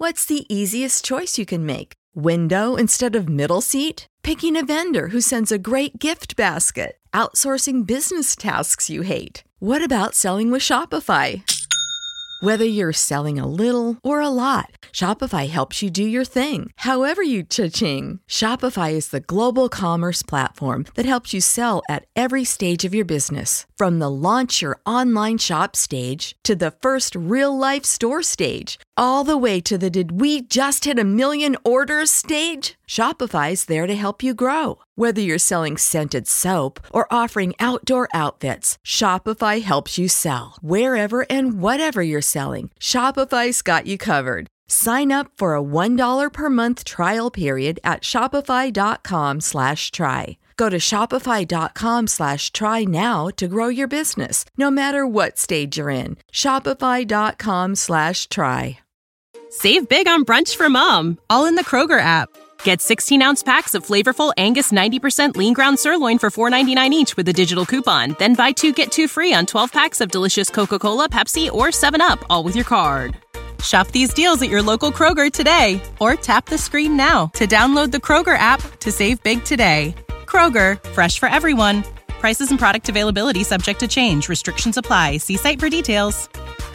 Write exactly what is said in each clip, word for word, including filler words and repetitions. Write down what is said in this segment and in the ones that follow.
What's the easiest choice you can make? Window instead of middle seat? Picking a vendor who sends a great gift basket? Outsourcing business tasks you hate? What about selling with Shopify? Whether you're selling a little or a lot, Shopify helps you do your thing, however you cha-ching. Shopify is the global commerce platform that helps you sell at every stage of your business. From the launch your online shop stage to the first real-life store stage, all the way to the did we just hit a million orders stage. Shopify's there to help you grow. Whether you're selling scented soap or offering outdoor outfits, Shopify helps you sell. Wherever and whatever you're selling, Shopify's got you covered. Sign up for a one dollar per month trial period at shopify.com slash try. Go to shopify.com slash try now to grow your business, no matter what stage you're in. Shopify.com slash try. Save big on brunch for mom, all in the Kroger app. Get sixteen-ounce packs of flavorful Angus ninety percent lean ground sirloin for four ninety-nine each with a digital coupon. Then buy two, get two free on twelve packs of delicious Coca-Cola, Pepsi, or seven up, all with your card. Shop these deals at your local Kroger today, or tap the screen now to download the Kroger app to save big today. Kroger, fresh for everyone. Prices and product availability subject to change. Restrictions apply. See site for details.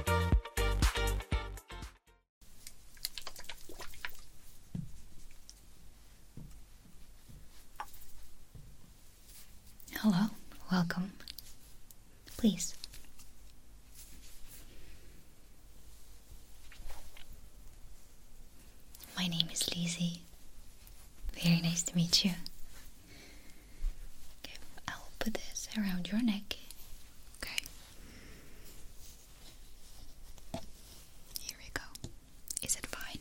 Hello, welcome. Please. My name is Lizzie. Very nice to meet you. Okay, I'll put this around your neck. Okay. Here we go. Is it fine?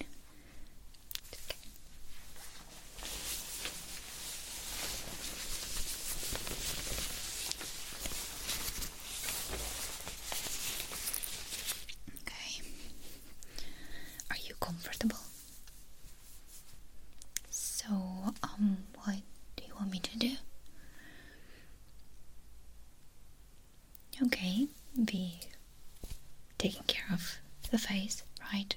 Okay. Are you comfortable? So, um, what do you want me to do? Okay, be taking care of the face, right?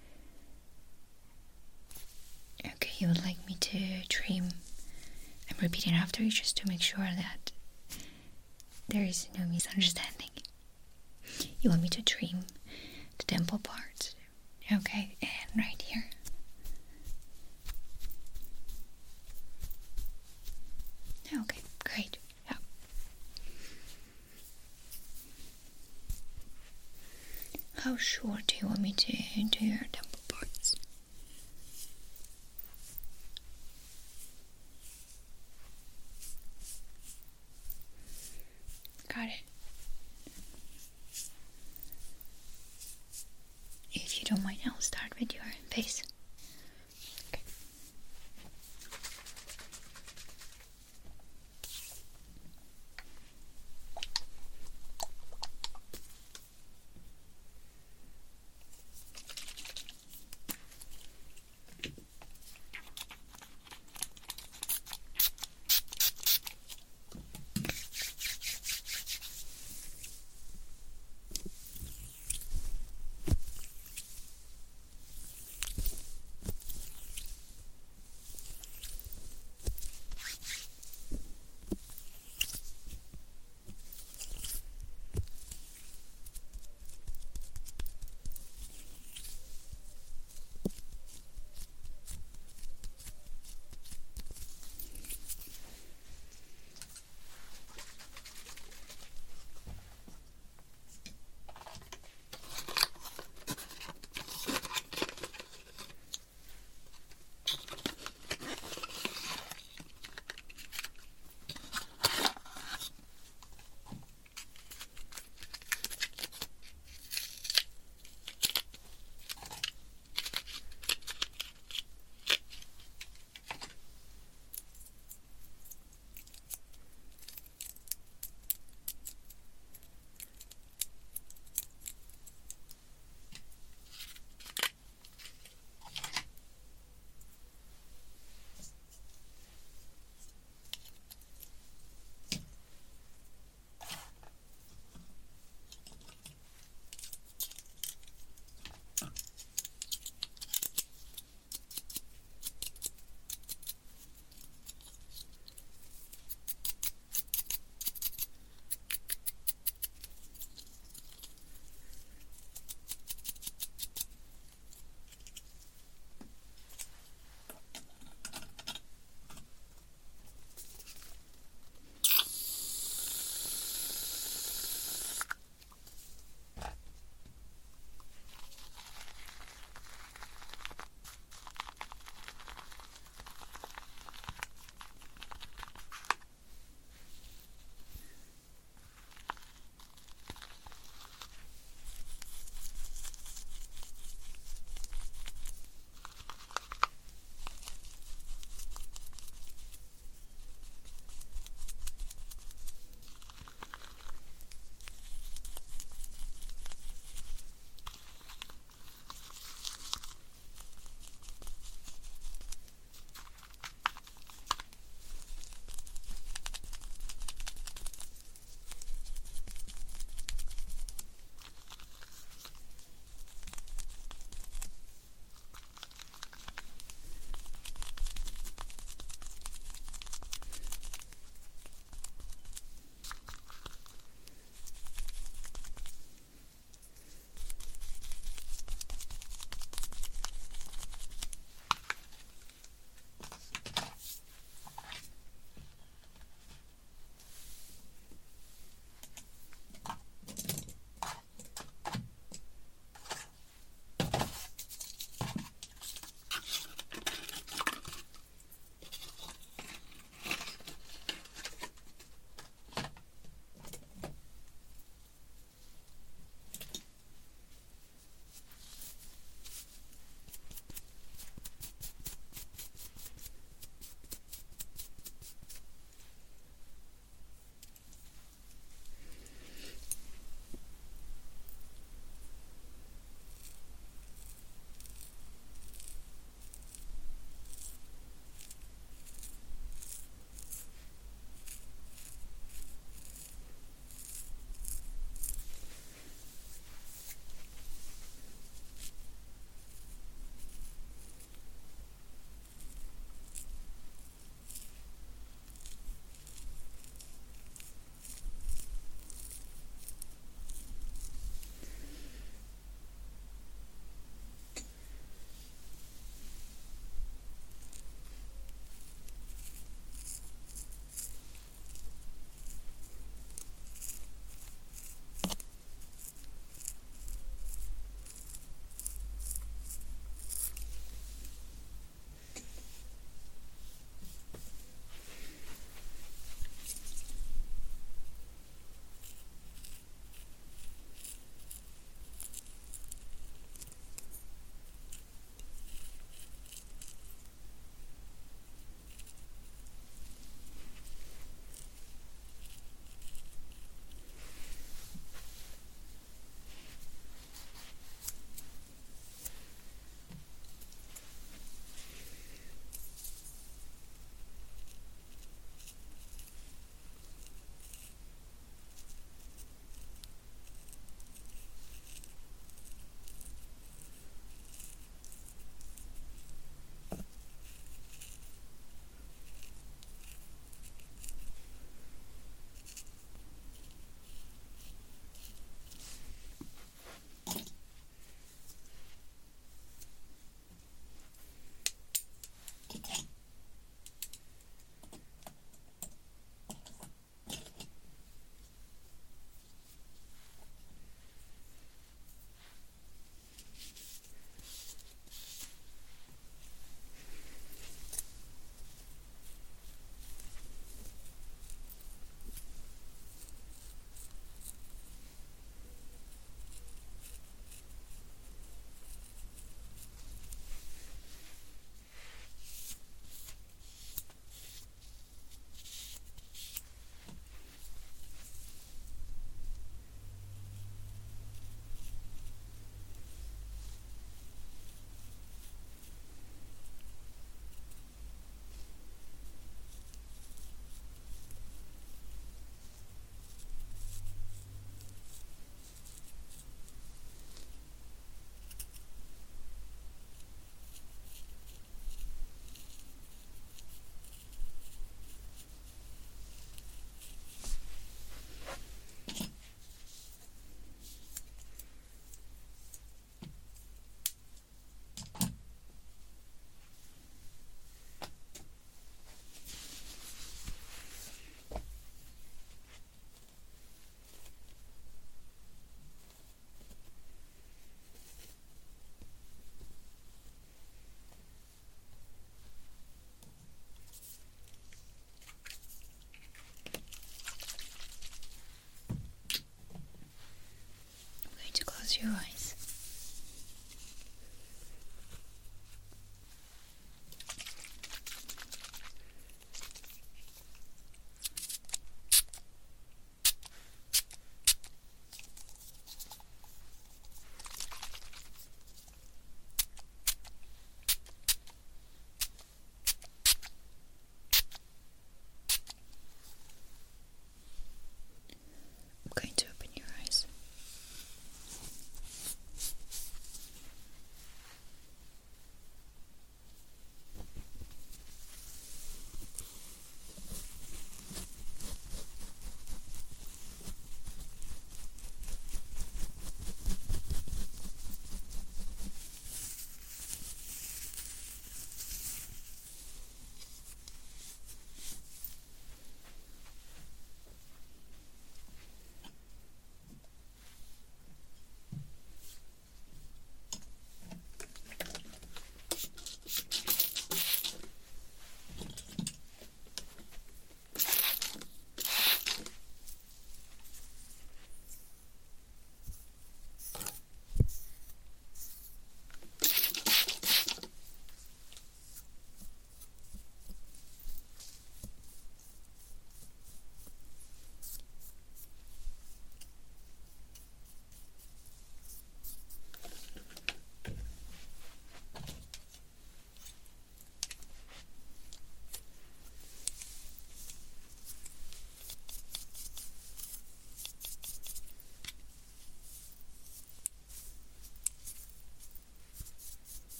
Okay, you would like me to trim. I'm repeating after you just to make sure that there is no misunderstanding. You want me to trim the temple part. Okay, and right here. Okay, great. Yeah. How short do you want me to do your temple parts? Got it. If you don't mind, I'll start with your face. Okay.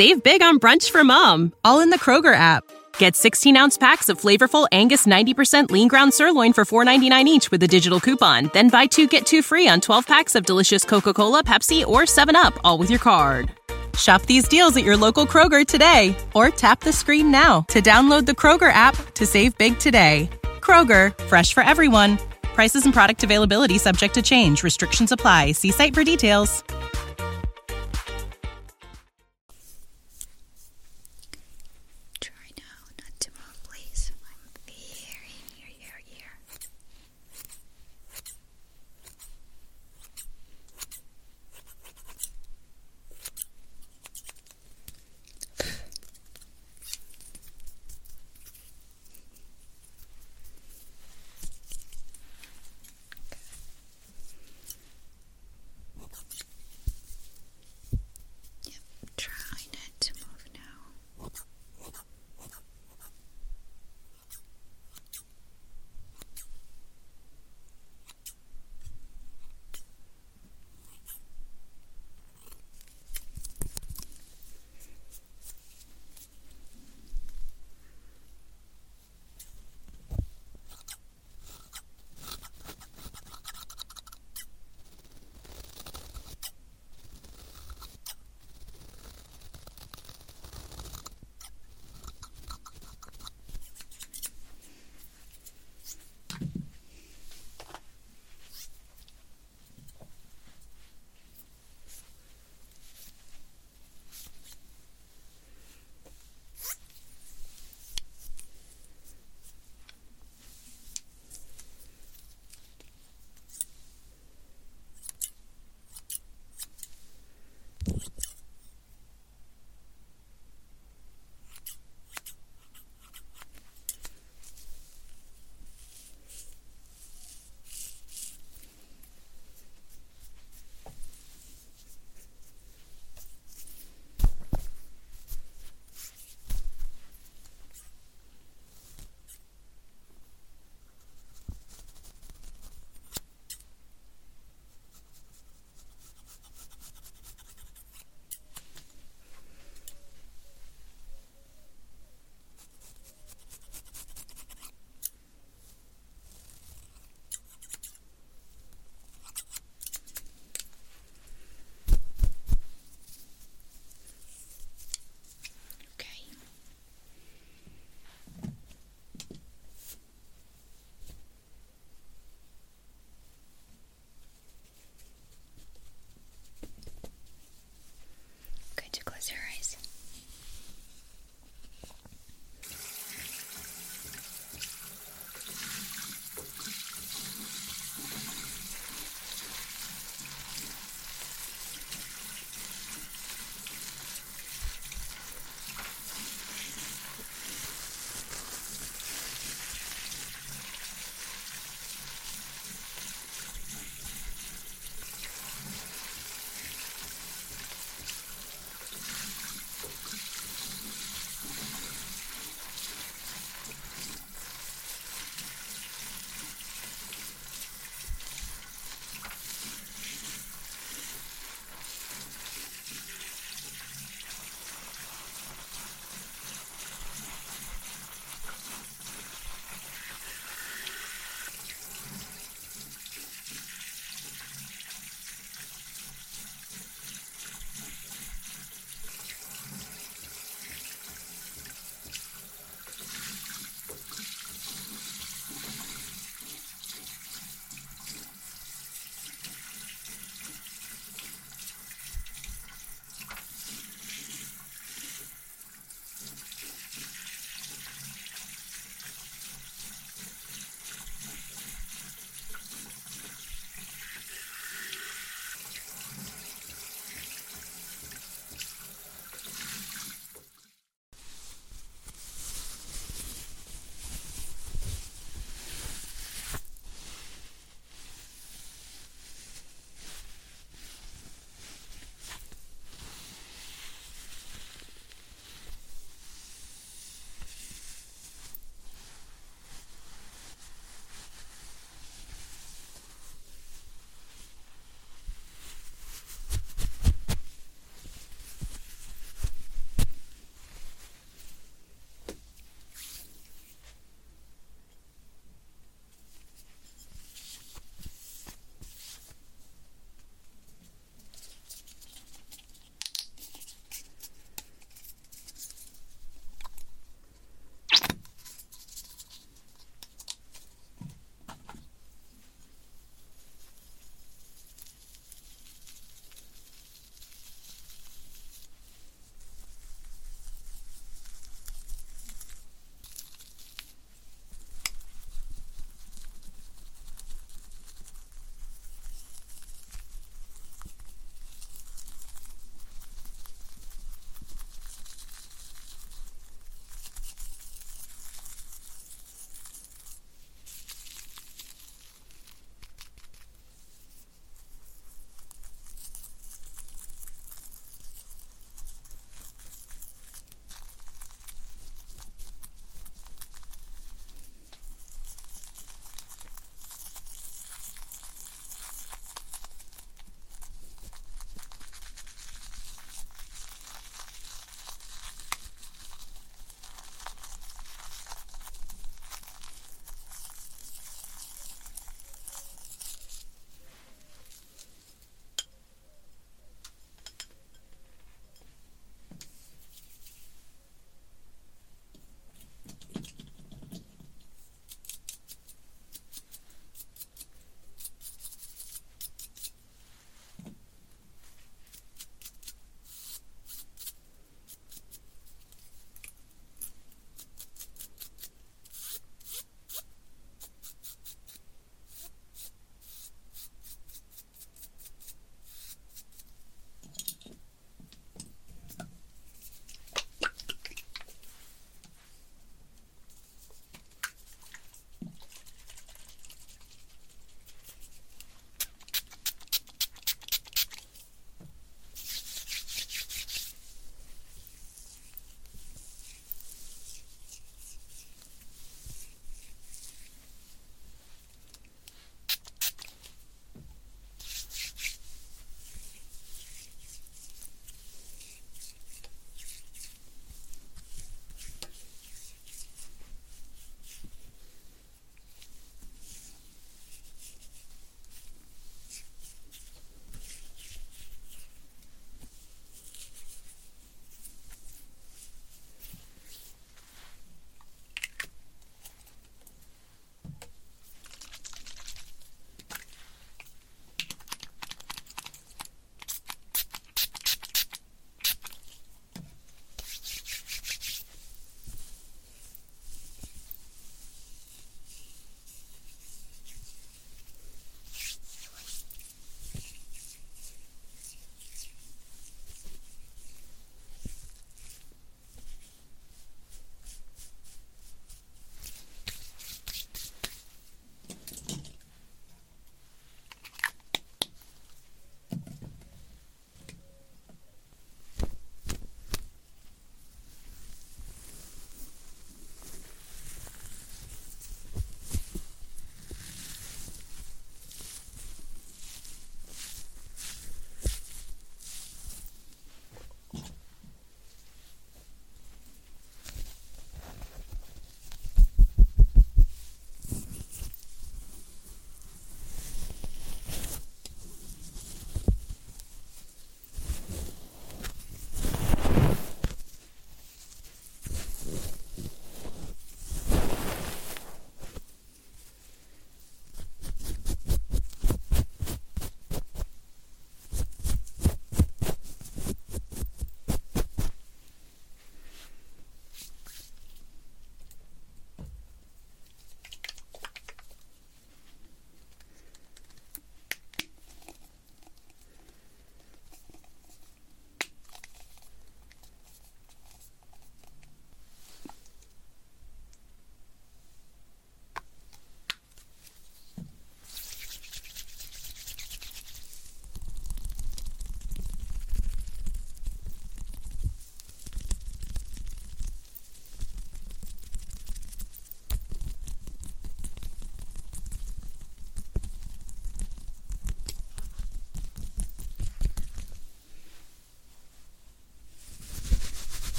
Save big on brunch for mom, all in the Kroger app. Get sixteen-ounce packs of flavorful Angus ninety percent lean ground sirloin for four ninety-nine each with a digital coupon. Then buy two, get two free on twelve packs of delicious Coca-Cola, Pepsi, or seven up, all with your card. Shop these deals at your local Kroger today, or tap the screen now to download the Kroger app to save big today. Kroger, fresh for everyone. Prices and product availability subject to change. Restrictions apply. See site for details. Try now not to move, please. I'm very near your ear.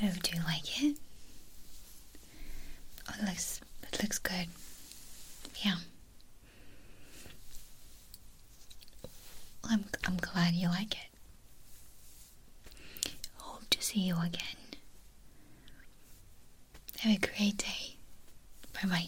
Oh, do you like it? Oh, it looks, it looks good. Yeah. I'm, I'm glad you like it. Hope to see you again. Have a great day. Bye-bye.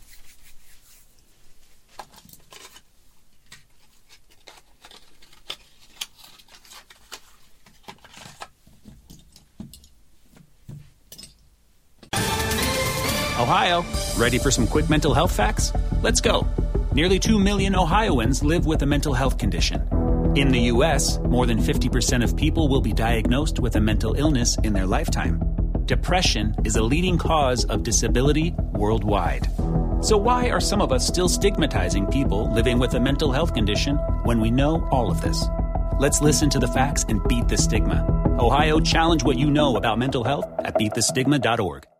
Ohio, ready for some quick mental health facts? Let's go. Nearly two million Ohioans live with a mental health condition. In the U S, more than fifty percent of people will be diagnosed with a mental illness in their lifetime. Depression is a leading cause of disability worldwide. So why are some of us still stigmatizing people living with a mental health condition when we know all of this? Let's listen to the facts and beat the stigma. Ohio, challenge what you know about mental health at beat the stigma dot org.